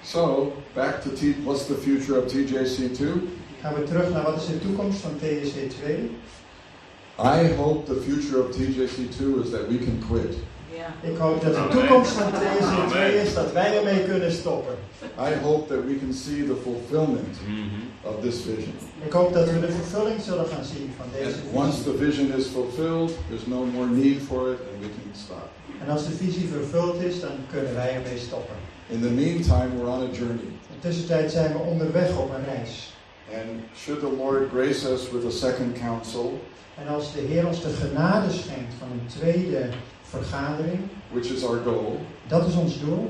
So, back to what's the future of TJC2? Gaan we terug naar wat is de toekomst van TJC2? I hope the future of TJC2 is that we can quit. Ik hoop dat de toekomst van TJC2 is dat wij ermee kunnen stoppen. I hope that we can see the fulfillment of this vision. Ik hoop dat we de vervulling zullen gaan zien van deze And visie. once the vision is fulfilled, there's no more need for it and we can stop. En als de visie vervuld is, dan kunnen wij ermee stoppen. In the meantime, we're on a journey. In de tussentijd zijn we onderweg op een reis. And should the Lord grace us with a second council, En als de Heer ons de genade schenkt van een tweede vergadering, which is our goal, dat is ons doel,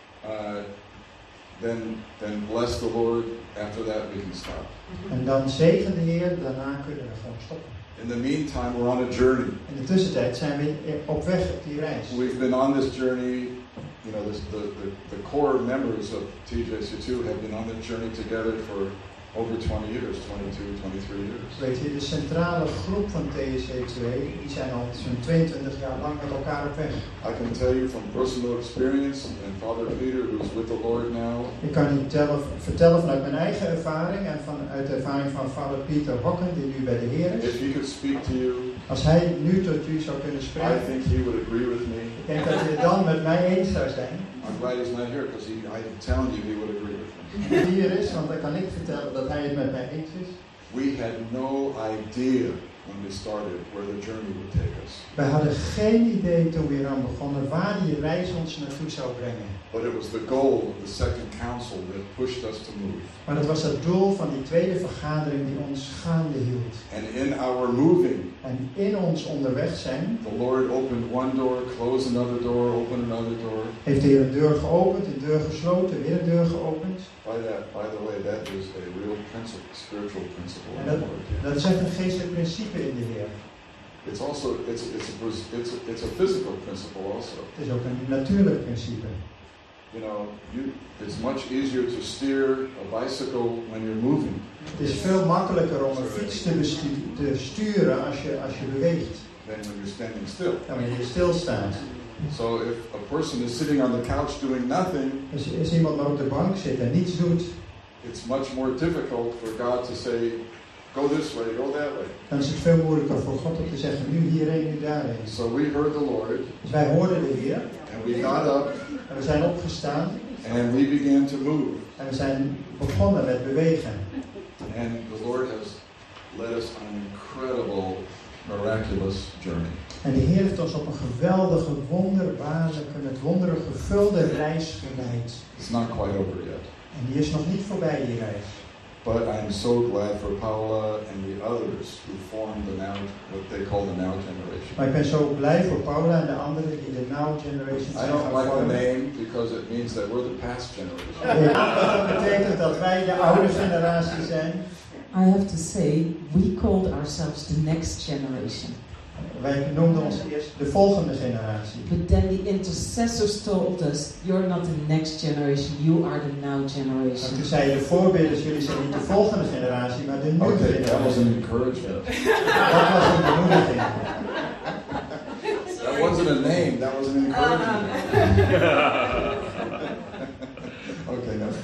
then bless the Lord. After that, we can stop. en dan zegen de Heer, daarna kunnen we gewoon stoppen. In the meantime, we're on a journey. In de tussentijd zijn we op weg op die reis. We've been on this journey. You know, the core members of TJC2 have been on this journey together for over 20 years, 22, 23 years. Weet je, de centrale groep van TJC2, die zijn al zo'n 22 jaar lang met elkaar op weg. I can tell you from personal experience, and Father Peter, who's with the Lord now. Ik kan je vertellen vanuit mijn eigen ervaring en vanuit de ervaring van Vader Pieter Hocken, die nu bij de Heer is. If he could speak to you, als hij nu tot u zou kunnen I spreken, think he would agree with me. ik denk dat hij het dan met mij eens zou zijn. I'm glad he's not here because I'm telling you, he would agree with me. Hier is, want dan kan ik vertellen dat hij het met mij eens is. We had no idea when we started where the journey would take us. Wij hadden geen idee toen we eraan begonnen waar die reis ons naartoe zou brengen. But it was the goal of the second council that pushed us to move. Maar dat was het doel van die tweede vergadering die ons gaande hield. And in our moving, en in ons onderweg zijn, the Lord opened one door, closed another door, opened another door. Heeft de Heer een deur geopend, een deur gesloten, weer een deur geopend. By the way, that is a real principle, spiritual principle. En dat is echt een geestelijk principe in de Heer. It's also it's a physical principle also. Het is ook een natuurlijk principe. You know, it's much easier to steer a bicycle when you're moving. Het is veel makkelijker om een fiets te sturen als je beweegt. Than when you're standing still. Dan wanneer je stilstaat. So if a person is sitting on the couch doing nothing, als iemand maar op de bank zit en niets doet, it's much more difficult for God to say, go this way, go that way. Dan is het veel moeilijker voor God om te zeggen, nu hierheen, nu daarheen. So we heard the Lord. Dus wij hoorden de Heer. And we got up. En we zijn opgestaan. And we began to move. En we zijn begonnen met bewegen. And the Lord has led us on an incredible, miraculous journey. En de Heer heeft ons op een geweldige, wonderbaarlijke, met wonderen gevulde reis geleid. It's not quite over yet. En die is nog niet voorbij, die reis. But I'm so glad for Paula and the others who formed the now, what they call the Now Generation. Maar ik ben zo blij voor Paula en de anderen die de Now Generation I zijn don't gaan like the vormen. name because it means that we're the past generation. Dat betekent dat wij de oude generatie zijn. I have to say, we called ourselves the next generation. Wij noemden ons eerst de volgende generatie. But then the intercessors told us, you're not the next generation, you are the now En generation. toen zeiden de voorbidders, jullie zijn niet de volgende generatie, maar de nieuwe generatie. That was an encouragement. Dat was een bemoediging. That wasn't a name, that was an encouragement. Okay, no.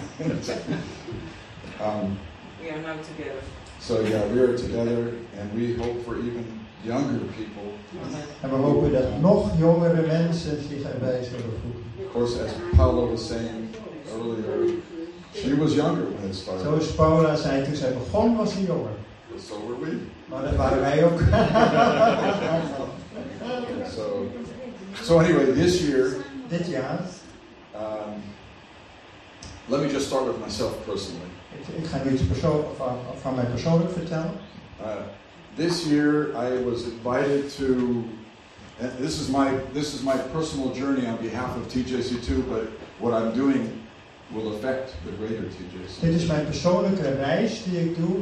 We are now together. So yeah, we are together and we hope for even younger people. En we hopen dat nog jongere mensen zich erbij zullen voegen. Of course, as Paula was saying earlier, she was younger when it started. Zoals Paula zei, toen zij begon was ze jonger. So were we. Maar dat waren wij ook. So anyway, this year, dit jaar, let me just start with myself personally. Ik ga nu iets van mij persoonlijk vertellen. This year I was invited to, and this is my personal journey on behalf of TJC2, but what I'm doing will affect the greater TJC. Dit is mijn persoonlijke reis die ik doe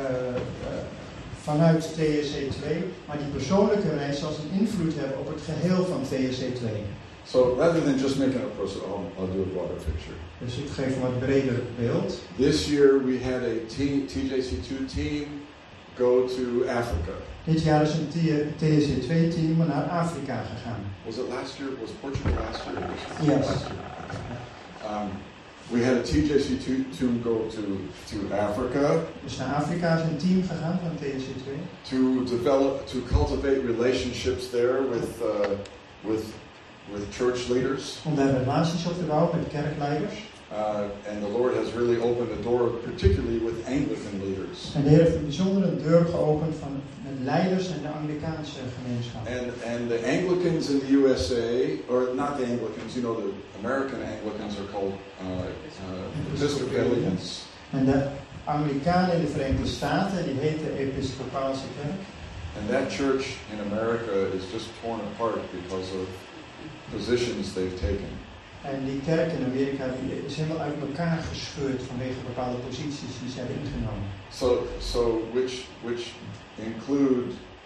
vanuit TJC2, maar die persoonlijke reis zal een invloed hebben op het geheel van TJC2. So rather than just making a personal, I'll do a broader picture. Dus ik geef een wat breder beeld. This year we had a TJC2 team go to Africa. Dit jaar is een TJC2 team naar Afrika gegaan. Was it last year? Was Portugal last year? Yes. We had a TJC team go to Africa Dus naar Afrika is een team gegaan van TSC2. to cultivate relationships there with church leaders. Om daar relaties op te bouwen met kerkleiders. And the Lord has really opened the door, particularly with Anglican leaders. En de Heer heeft een bijzondere deur geopend met leiders en de Anglicaanse gemeenschap. And the Anglicans in the USA, or not the Anglicans, you know, the American Anglicans are called Episcopalians. En de Anglicanen in de Verenigde Staten, die heet de Episcopaalse kerk. And that church in America is just torn apart because of positions they've taken. En die kerk in Amerika die is helemaal uit elkaar gescheurd vanwege bepaalde posities die ze hebben ingenomen. So which include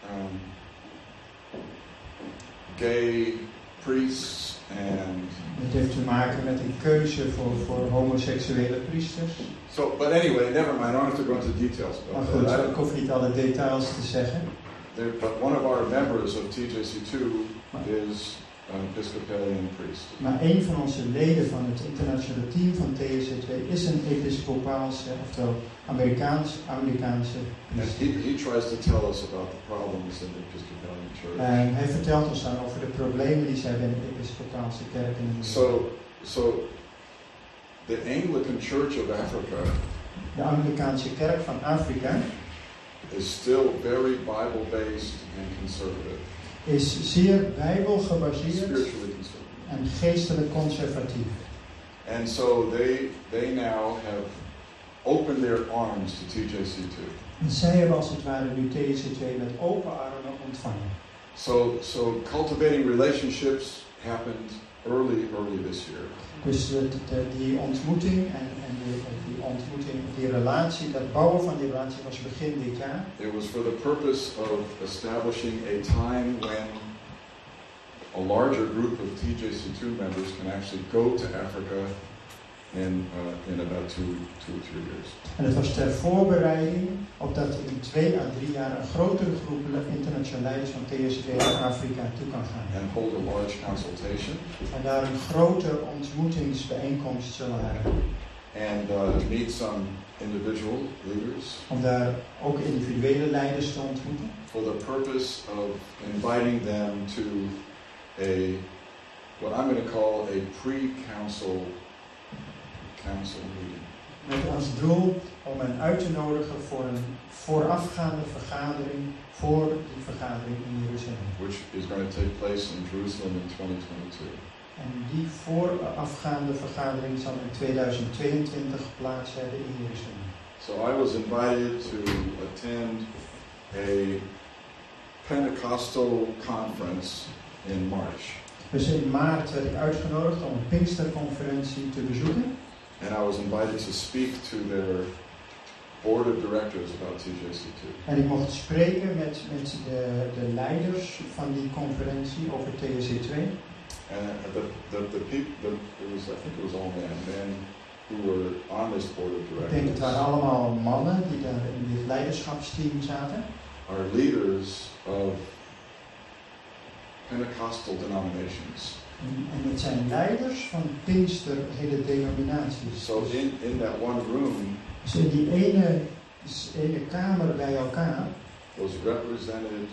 gay priests and. Het heeft te maken met een keuze voor homoseksuele priesters. So, but anyway, never mind. I don't have to go into details Maar about that. goed, ik hoef niet alle details te zeggen. But one of our members of TJC2 is an Episcopalian priest. Maar een van onze leden van het internationale team van TSC2 is een episcopaalse, oftewel Anglicaanse And priester. he tries to tell us about the problems in the Episcopalian church. En hij vertelt ons dan over de problemen die zij hebben in de episcopaalse kerk in de So the Anglican Church of Africa De Anglicaanse kerk van Afrika is still very Bible-based and conservative. is zeer bijbel gebaseerd Spiritually conservative. en geestelijk conservatief. And so they now have opened their arms to TJC2. En zij hebben als het ware nu TSC2 met open armen ontvangen. So cultivating relationships happened early this year. Dus die ontmoeting die relatie, dat bouwen van die relatie was begin dit jaar. It was for the purpose of establishing a time when a larger group of TJC2 members can actually go to Africa in about two or 3 years. En het was ter voorbereiding op dat in 2 à 3 jaar een grotere groep internationale leiders van TSC naar Afrika toe kan gaan. And hold a large consultation. En daar een grote ontmoetingsbijeenkomst zullen hebben. And meet some individual leaders. Om daar ook individuele leiders te ontmoeten. For the purpose of inviting them to what I'm going to call a pre-council meeting. Met als doel om hen uit te nodigen voor een voorafgaande vergadering voor die vergadering in Jeruzalem. Which is going to take place in Jerusalem in 2022. En die voorafgaande vergadering zal in 2022 plaats hebben in Jeruzalem. So I was invited to attend a Pentecostal conference in March. Dus in maart werd ik uitgenodigd om een Pinksterconferentie te bezoeken. And I was invited to speak to their board of directors about TJC2. En ik mocht spreken met de leiders van die conferentie over TSC2. And it was, I think it was all men who were on this board of Ik denk het waren directors allemaal mannen die daar in dit leiderschapsteam zaten. are leaders of Pentecostal denominations. En het zijn leiders van Pinksterheden denominaties. So in that one room Dus in die ene kamer bij elkaar was represented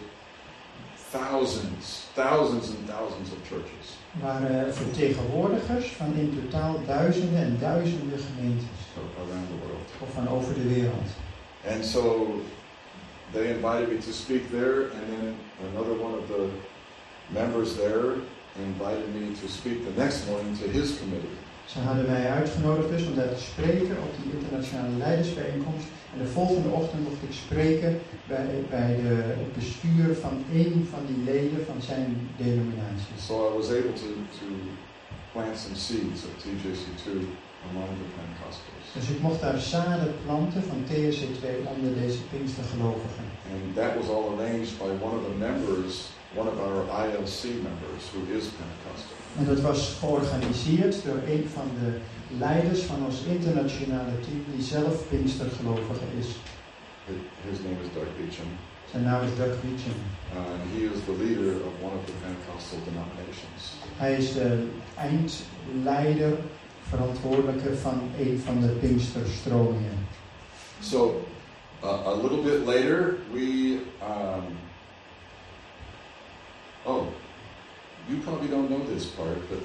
thousands and thousands of churches. waren vertegenwoordigers van in totaal duizenden en duizenden gemeentes. Around the world. Of van over de wereld. And so they invited me to speak there, and then another one of the members there invited me to speak the next morning to his committee. Ze hadden mij uitgenodigd dus om daar te spreken op die internationale leidersbijeenkomst. En de volgende ochtend mocht ik spreken bij het bestuur van een van die leden van zijn denominatie. So I was able to plant some seeds of TJC2 among the Pentecostals. Dus ik mocht daar zaden planten van TSC2 onder deze Pinkstergelovigen. And that was all arranged by one of the members, one of our ILC members, who is Pentecostal. En dat was georganiseerd door een van de leiders van ons internationale team die zelf Pinkstergelovige is. His name is Doug Beecham. Zijn naam is Doug Beecham. And he is the leader of one of the Pentecostal denominations. Hij is de eindleider verantwoordelijke van een van de Pinksterstromingen. So, a little bit later, you probably don't know this part, but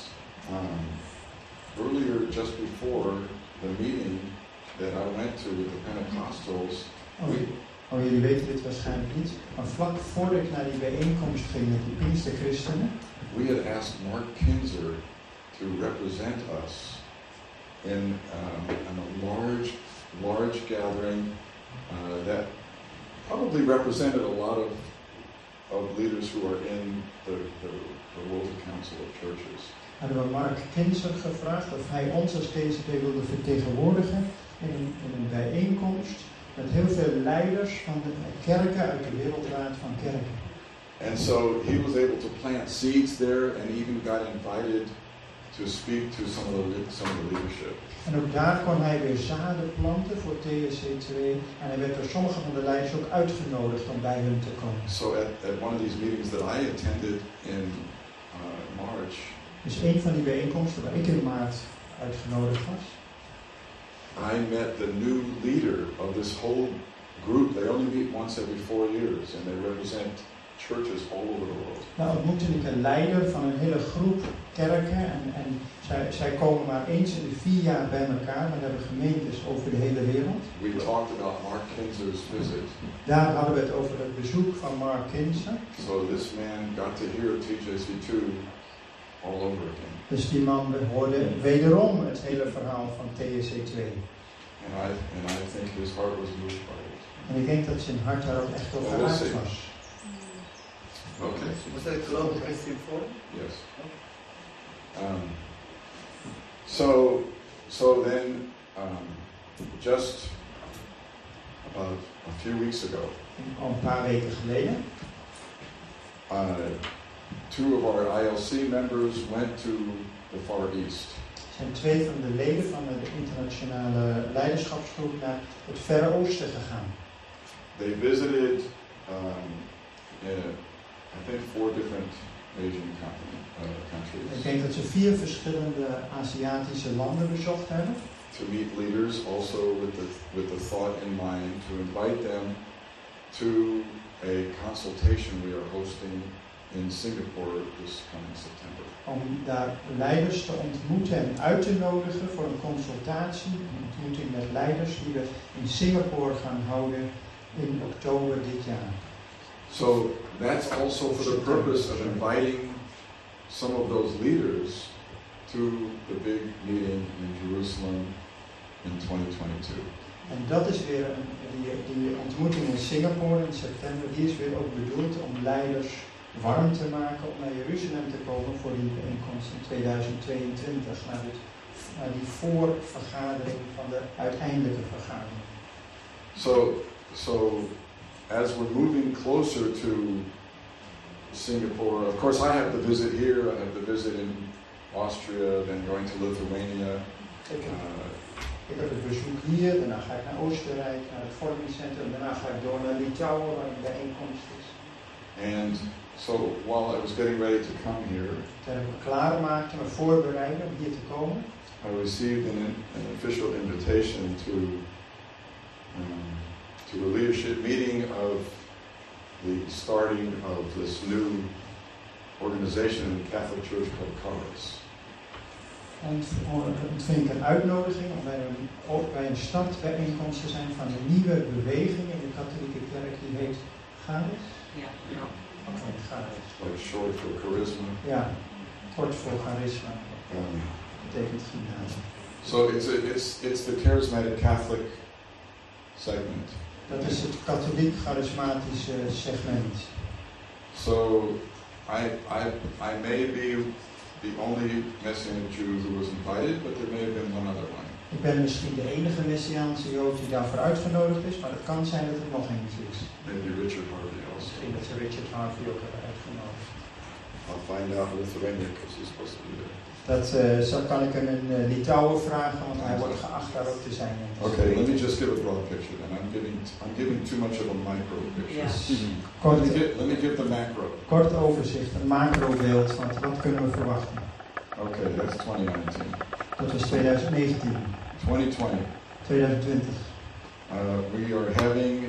earlier, just before the meeting that I went to with the Pentecostals, jullie weten dit waarschijnlijk niet, maar vlak voordat ik naar die bijeenkomst ging met die Pinksterchristenen, we had asked Mark Kinzer to represent us in a large gathering that probably represented a lot of leaders who are in the World Council of Churches. Hadden we Mark Kinzer gevraagd of hij ons als TCT wilde vertegenwoordigen in een bijeenkomst met heel veel leiders van de kerken uit de Wereldraad van Kerken. And so he was able to plant seeds there and even got invited to speak to some of the leadership. En ook daar kon hij weer zaden planten voor TSC2 en hij werd door sommige van de leiders ook uitgenodigd om bij hun te komen. So at one of these meetings that I attended in March, Dus een van die bijeenkomsten waar ik in maart uitgenodigd was, I met the new leader of this whole group. They only meet once every 4 years and they represent churches all over the world. Nou ontmoette ik een leider van een hele groep kerken en zij komen maar eens in de 4 jaar bij elkaar, maar hebben gemeentes over de hele wereld. We talked about Mark Kinzer's visit. Daar hadden we het over het bezoek van Mark Kinzer. So this man got to hear TJC2 all over again. Dus die man hoorde wederom het hele verhaal van TSC2. And I think his heart was moved by it. En ik denk dat zijn hart daar ook echt op geraakt was. Okay. Was that a global Christian forum? Yes. So then, just about a few weeks ago, Al een paar weken geleden, 2 of our ILC members went to the Far East. zijn 2 van de leden van de internationale leiderschapsgroep naar het Verre Oosten gegaan. They visited, I think 4 different Asian countries. Ik denk dat ze 4 verschillende Aziatische landen bezocht hebben. To meet leaders, also with the thought in mind to invite them to a consultation we are hosting in Singapore this coming September. Om daar leiders te ontmoeten en uit te nodigen voor een consultatie, een ontmoeting met leiders die we in Singapore gaan houden in oktober dit jaar. So that's also for the purpose of inviting some of those leaders to the big meeting in Jerusalem in 2022. En dat is weer die ontmoeting in Singapore in september, die is weer ook bedoeld om leiders warm te maken om naar Jeruzalem te komen voor die bijeenkomst in 2022, naar die voorvergadering van de uiteindelijke vergadering. So as we're moving closer to Singapore, of course I have the visit here, I have the visit in Austria, then going to Lithuania. Ik heb het bezoek hier, daarna ga ik naar Oostenrijk, naar het vormingscentrum, daarna ga ik door naar Litouwen waar een bijeenkomst is. And so while I was getting ready to come here, terwijl ik me klaarmaakte, me voorbereiden om hier te komen, I received an official invitation to a leadership meeting of the starting of this new organization in the Catholic Church called Charis. Ontving ik een uitnodiging om bij een startbijeenkomst te zijn van een nieuwe beweging in de katholieke kerk die heet Charis. Ja. Oké, Charis. Like short for charisma. Ja, kort voor charisma. Betekent genade. So it's the charismatic Catholic segment. Dat is het katholiek charismatische segment. So I may be the only Messianic Jew who was invited, but there may have been one other one. Ik ben misschien de enige Messiaanse Jood die daarvoor uitgenodigd is, maar het kan zijn dat er nog eentje is. Maybe Richard Harvey also. Misschien dat ze Richard Harvey ook hebben uitgenodigd. I'll find out in Lithuania because he's supposed to be there. Zo kan ik hem in Litouwen vragen, want hij wordt geacht daar ook te zijn. Okay, let me just give a broad picture then. I'm giving too much of a micro picture. Yes. Let me give the macro. Kort overzicht, een macrobeeld van wat kunnen we verwachten. Okay, that's 2019. Dat was 2019. 2020. We are having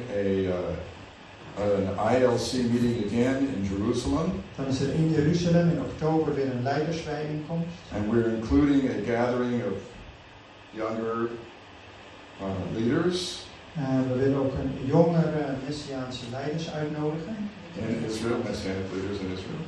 an ILC meeting again in Jerusalem. Dan is er in Jeruzalem in oktober weer een leidersbijeenkomst. And we're including a gathering of younger leaders We willen ook een jongere Messiaanse leiders uitnodigen. in Israel, Messianic leaders in Israel.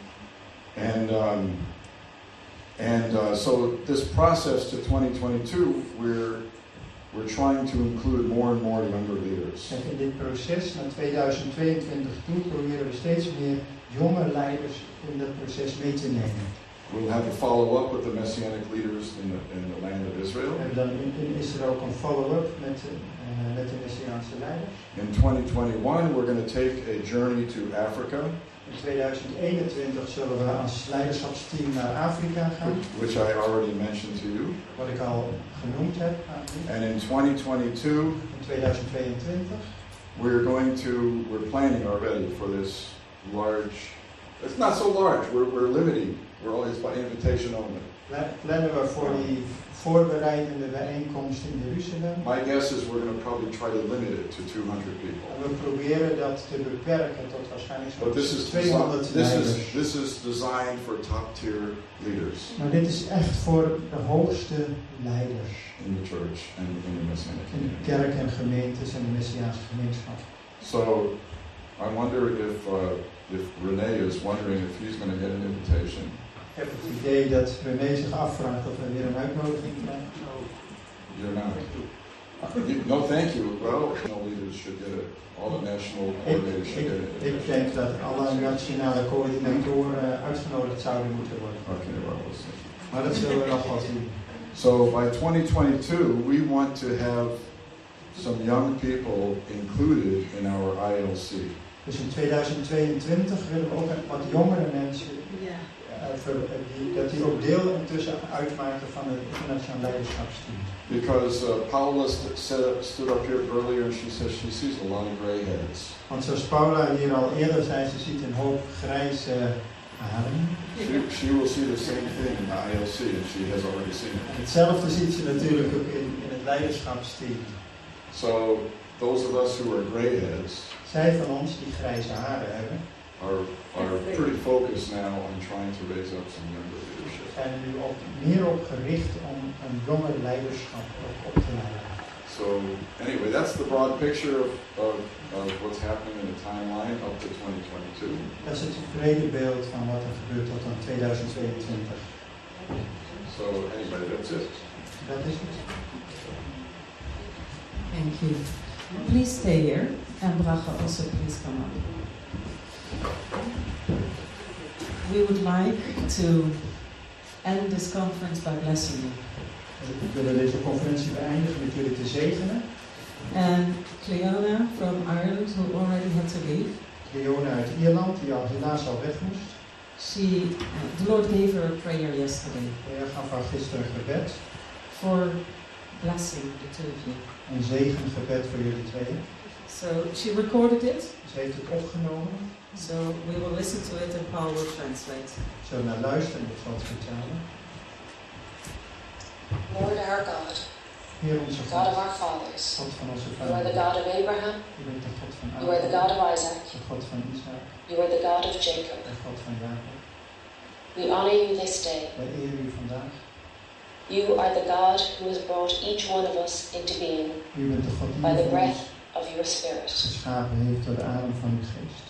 And so this process to 2022, we're trying to include more and more younger leaders. Kijk, in dit proces naar 2022 toe proberen we steeds meer jonge leiders in dat proces mee te nemen. We'll have a follow-up with the Messianic leaders in the land of Israel. We hebben dan in Israël ook een follow-up met de Messiaanse leiders. In 2021, we're going to take a journey to Africa, In 2021 zullen we als leiderschapsteam naar Afrika gaan, which I already mentioned to you. wat ik al genoemd heb. And in 2022, In 2022 we're planning already for this large. It's not so large. We're limiting. We're always by invitation only. plannen we voor die voorbereidende bijeenkomst in Jeruzalem. My guess is we're going to probably try to limit it to 200 people. En we proberen dat te beperken tot waarschijnlijk But zo'n 200 leiders. this is designed for top tier leaders Maar dit is echt voor de hoogste leiders in the church and in the Messianic in de community. kerk en gemeentes en de Messiaanse gemeenschap. So I wonder if Renee is wondering if he's going to get an invitation. Ik heb het idee dat René zich afvraagt of we weer een uitnodiging krijgen. You're not. No, thank you. Well, national leaders should get it. All the national coordinators should get it. Ik denk dat alle nationale coördinatoren uitgenodigd zouden moeten worden. Okay, well, we'll see. Maar dat zullen we nog wel zien. So by 2022, we want to have some young people included in our ILC. Dus in 2022 willen we ook wat jongere mensen, dat die ook deel intussen uitmaken van het internationaal leiderschapsteam. Because Paula stood up here earlier and she says she sees a lot of gray heads. Want zoals Paula hier al eerder zei, ze ziet een hoop grijze haren. She will see the same thing in the ILC and she has already seen it. Hetzelfde ziet ze natuurlijk ook in het leiderschapsteam. So those of us who are gray heads Zij van ons die grijze haren hebben, are pretty focused now on trying to raise up some younger leadership. zijn er nu ook meer op gericht om een jonger leiderschap op te leiden. So anyway, that's the broad picture of what's happening in the timeline up to 2022. Dat is het brede beeld van wat er gebeurt tot aan 2022. So anyway, that's it. Dat is het. Thank you. Please stay here. And Bracha also please come up. We would like to end this conference by blessing you. We willen deze conferentie beëindigen met jullie te zegenen. And Cleona from Ireland, who already had to leave, Leona uit Ierland, die al helaas al weg moest. the Lord gave her a prayer yesterday De Heer gaf haar gisteren een gebed. for blessing the two of you. Een zegengebed voor jullie tweeën. So she recorded it. Ze heeft het opgenomen. So we will listen to it and Paul will translate. Zullen we naar luisteren en ik zal het vertalen. Lord our God, Heer onze God of God, our fathers, God van onze you are the vader. God of Abraham, U bent de God van you are the God Abraham, of Isaac, de God van Isaac, you are the God of Jacob. de God van Jacob. We honor you this day. Wij eren u vandaag. You are the God who has brought each one of us into being U bent de God die by the van ons breath of your Spirit. geschapen heeft door de adem van uw geest.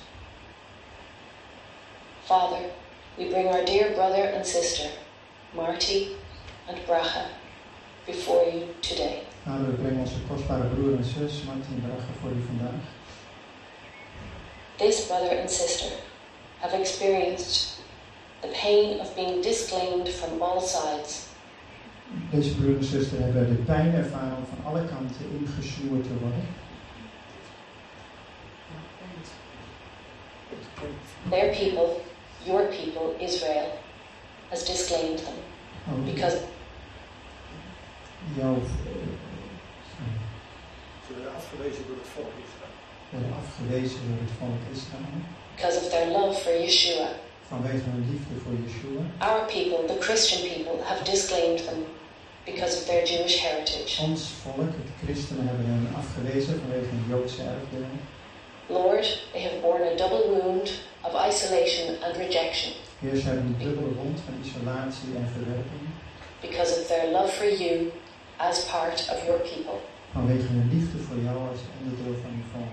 Father, we bring our dear brother and sister, Marty and Bracha, before you today. Vader, we brengen onze kostbare broer en zus, Martin en Bracha, voor u vandaag. This brother and sister have experienced the pain of being disclaimed from all sides. Deze broer en zuster hebben de pijn ervaren om van alle kanten ingesnoerd te worden. Their people, your people, Israel, has disclaimed them because Jouw Ze werden afgewezen door het volk Israël. werden afgewezen door het volk Israël. because of their love for Yeshua. Vanwege hun liefde voor Yeshua. Our people, the Christian people, have disclaimed them because of their Jewish heritage. Ons volk, het christenen, hebben hen afgewezen vanwege hun Joodse erfdeel. Lord, they have borne a double wound of isolation and rejection Heer, ze hebben een dubbele wond van isolatie en verwerping. because of their love for you as part of your people. Vanwege hun liefde voor jou als onderdeel van uw volk.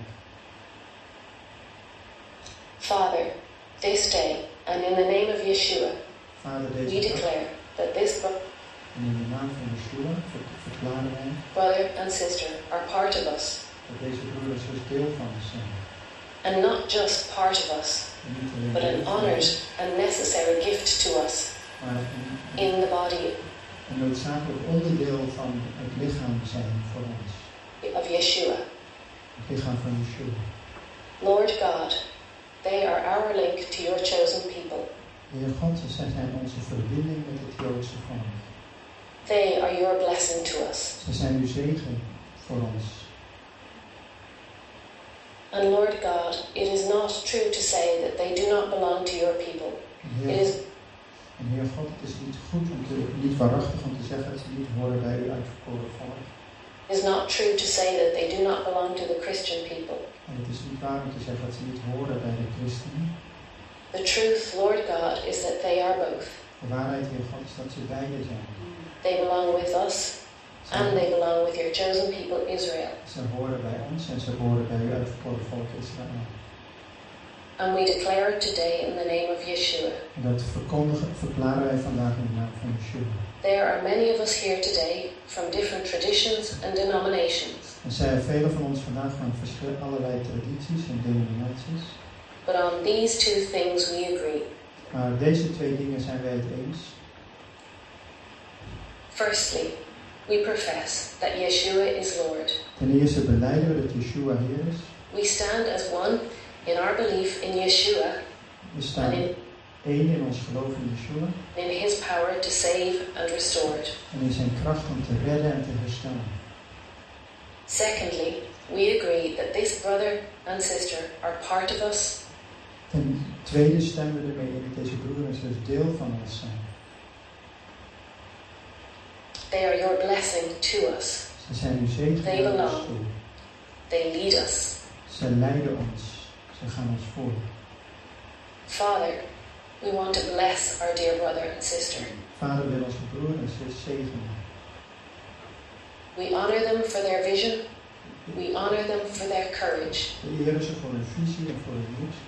Father, this day and in the name of Yeshua, Vader, we deze dag, declare that this en in de naam van Yeshua verklaren wij brother and sister are part of us, dat deze broer en zus deel van ons zijn. and not just part of us, En niet alleen but an deel van honored ons, and necessary gift to us maar in the body een noodzakelijk onderdeel van het lichaam zijn voor ons. of Yeshua. Het lichaam van Yeshua. Lord God, they are our link to your chosen people. Heer God, zij zijn onze verbinding met het Joodse volk. They are your blessing to us. Zij zijn uw zegen voor ons. And Lord God, it is not true to say that they do not belong to your people. En It is Heer God, het is niet waarachtig om te zeggen dat ze niet horen bij uw uitverkoren volk. It is not true to say that they do not belong to the Christian people. En het is niet waar om te zeggen dat ze niet horen bij de christenen. The truth, Lord God, is that they are both. De waarheid, Heer God, is dat ze beide zijn. They belong with us and they belong with your chosen people Israel. Ze horen bij ons en ze horen bij uw uitverkoren volk Israël. And we declare it today in the name of Yeshua. En dat verklaren wij vandaag in de naam van Yeshua. There are many of us here today from different traditions and denominations. Er zijn velen van ons vandaag van allerlei tradities en denominaties. But on these two things we agree. Maar deze twee dingen zijn wij het eens. Firstly, we profess that Yeshua is Lord. Ten eerste belijden we dat Yeshua Heer is. We stand as one in our belief in Yeshua We staan één in ons geloof in Yeshua. and in His power to save and restore. En in zijn kracht om te redden en te herstellen. Secondly, we agree that this brother and sister are part of us. Ten tweede stemmen we ermee in dat deze broer en zus deel van ons zijn. They are your blessing to us. Ze zijn uw zegen They naar ons belong. toe. They lead us. Ze leiden ons. Ze gaan ons voor. Father, we want to bless our dear brother and sister. Vader wil onze broer en zus zegenen. We honor them for their vision. We honor them for their courage. We eren ze voor hun visie en voor hun moed.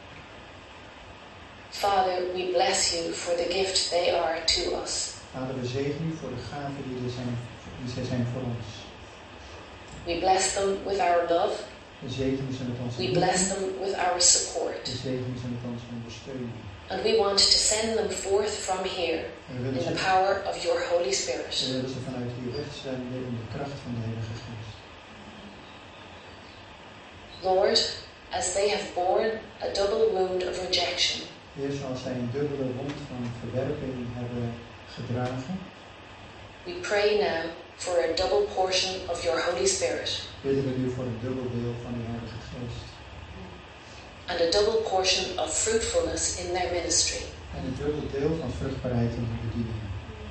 Father, we bless you for the gift they are to us. Vader, we zegenen u voor de gaven die zij zijn voor ons. We bless them with our love. We zegenen ze met onze We liefde. bless them with our support. We zegenen ze met onze ondersteuning. And we want to send them forth from here En we willen in the ze, power of your Holy we Spirit. willen ze vanuit hier wegzenden in de kracht van de Heilige Geest. Lord, as they have borne a double wound of rejection, Heer, zoals zij een dubbele wond van verwerping hebben gedragen, we pray now for a double portion of your Holy Spirit bidden we nu voor een dubbel deel van uw Heilige Geest. and a double portion of fruitfulness in their ministry. En een dubbel deel van vruchtbaarheid in de bediening.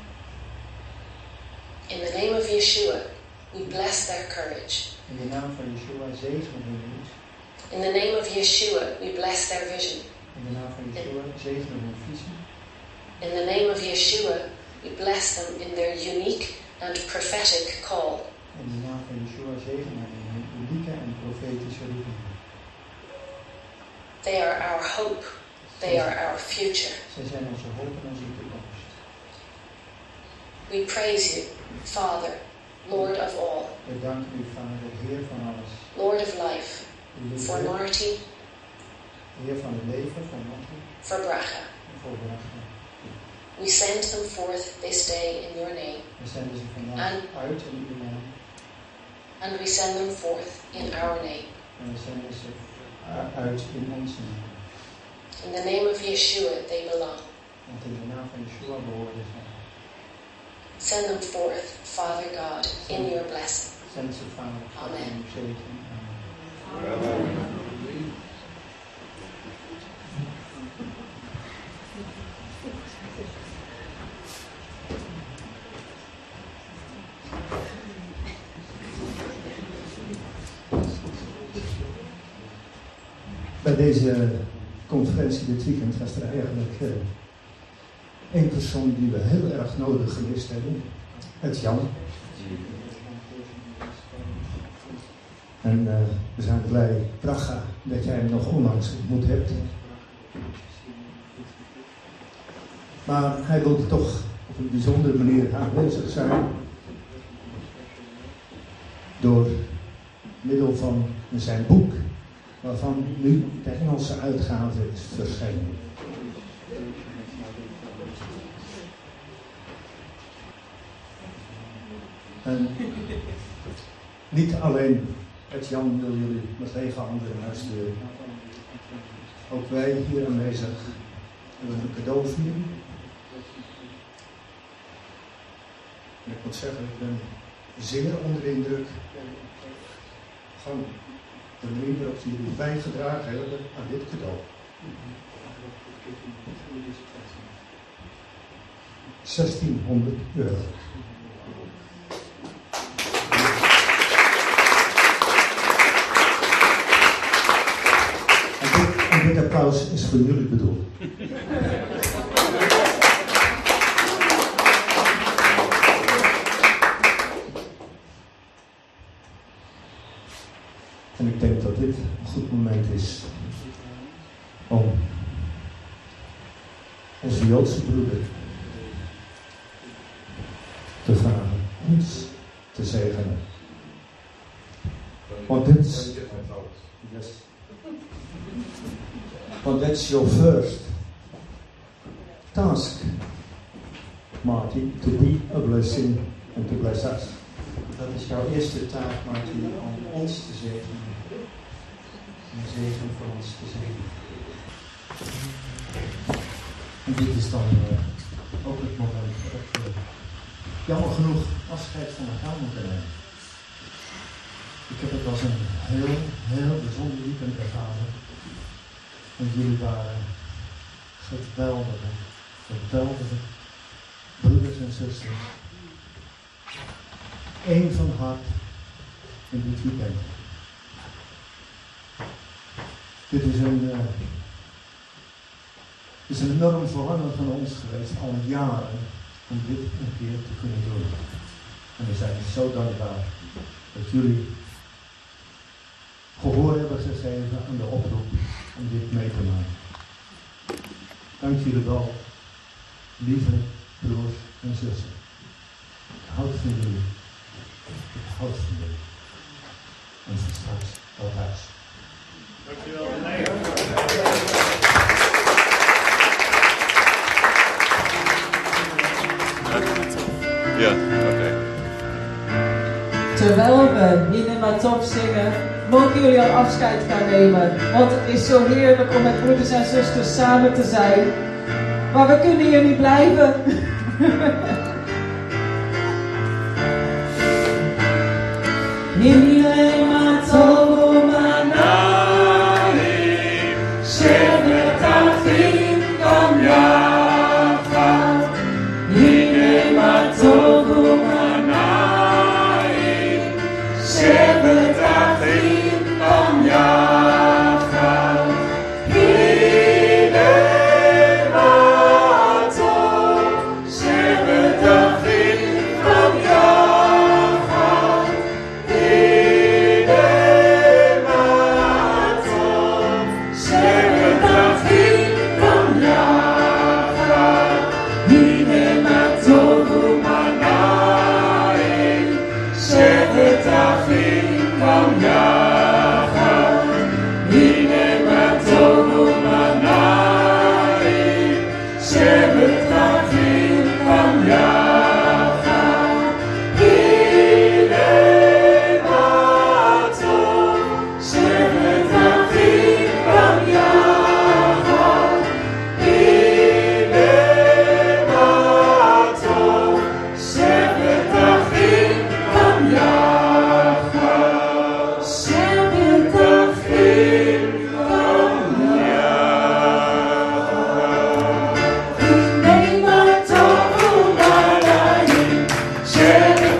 In the name of Yeshua, we bless their courage. In de naam van Yeshua zegenen we u. In the name of Yeshua, we bless their vision. In de naam van Yeshua zegenen we hun visie. In the name of Yeshua, we bless them in their unique and prophetic call. In de naam van Yeshua zegenen we hun unieke en profetische roeping. They are our hope. They are our future. Zij zijn onze hoop en onze toekomst. We praise you, Father, Lord of all, We danken u, Vader, Heer van alles. Lord of life, U lieve for Heer, Marty, Heer van het leven, van Martin for Bracha. en voor Bracha. We send them forth this day in your name, We zenden ze vandaag uit in uw naam. and we send them forth in our name. En we zenden ze uit in onze naam. In the name of Yeshua, they belong. Want in de naam van Yeshua behoorden zij. Send them forth, Father God, in your blessing. Zend ze, Vader, Amen. in uw zegen. Amen. Amen. Bij deze conferentie dit weekend was er eigenlijk één persoon die we heel erg nodig gemist hebben. Het Jan. En we zijn blij, Bracha, dat jij hem nog onlangs ontmoet hebt. Maar hij wilde toch op een bijzondere manier aanwezig zijn. Door middel van zijn boek, waarvan nu de Engelse uitgave is verschenen. En niet alleen het Jan wil jullie met lege handen naar huis sturen. Ook wij hier aanwezig hebben een cadeau voor jullie. En ik moet zeggen, ik ben zeer onder de indruk van de manier waarop jullie bijgedragen hebben aan dit cadeau. €1600. En dit applaus is voor jullie bedoeld. En ik denk dat dit een goed moment is om onze Joodse broeder te vragen ons te zegenen. Want dit is... Yes. Want that's your first task, Marty, to be a blessing and to bless us. Dat is jouw eerste taak, Marty, om ons te zegenen. Een zegen voor ons te zegenen. En dit is dan ook het moment waarop we jammer genoeg afscheid van elkaar moeten nemen. Ik heb het als een heel bijzonder weekend ervaren. En jullie waren geweldige broeders en zusters. Eén van hart in dit weekend. Dit is een enorm verlangen van ons geweest, al jaren, om dit een keer te kunnen doen. En we zijn zo dankbaar dat jullie gehoor hebben gegeven aan de oproep om dit mee te maken. Dank jullie wel, lieve broers en zussen. Ik houd van jullie. Ik houd van jullie. En voor straks wel thuis. Dankjewel. Ja, oké. Terwijl we Hine Matop zingen, mogen jullie al afscheid gaan nemen. Want het is zo heerlijk om met broeders en zusters samen te zijn. Maar we kunnen hier niet blijven. Hine Matop manai, shevetachim gam yachad. Hine Matop manai, shevetachim gam yachad. Hine Matop, shevetachim gam yachad.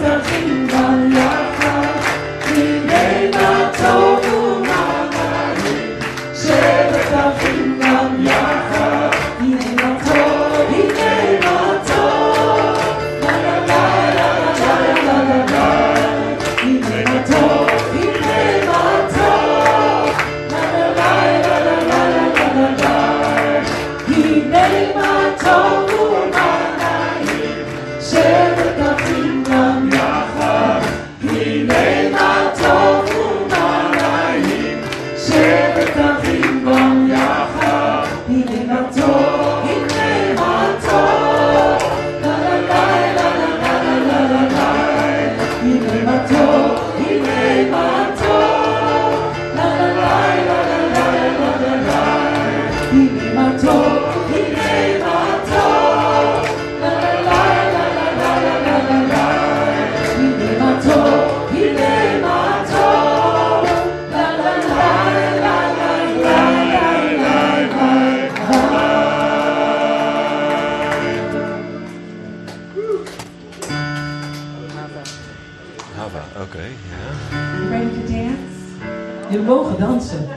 Jullie mogen dansen.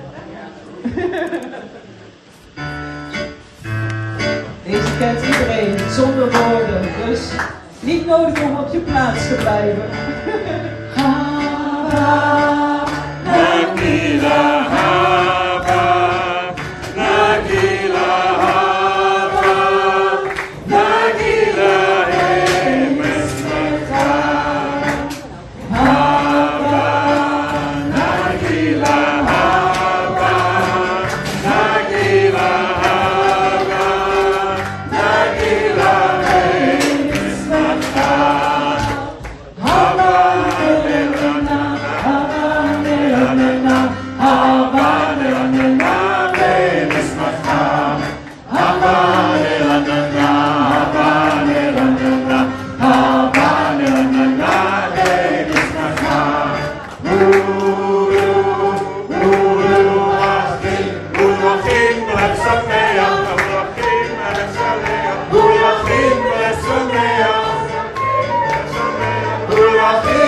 Deze kent iedereen, zonder woorden. Dus niet nodig om op je plaats te blijven. Hava, Nagila, Hava, Nagila, Hava, Nagila, Mesmeta, Hava, Nagila, Hava, Nagila, Hava, Nagila, Mesmeta, Hava, Nelena, Hava, Nelena, Hava, Nelena, Mesmeta, Hava, Nelena, Hava, Nelena, Hava, Nelena, Mesmeta, Hula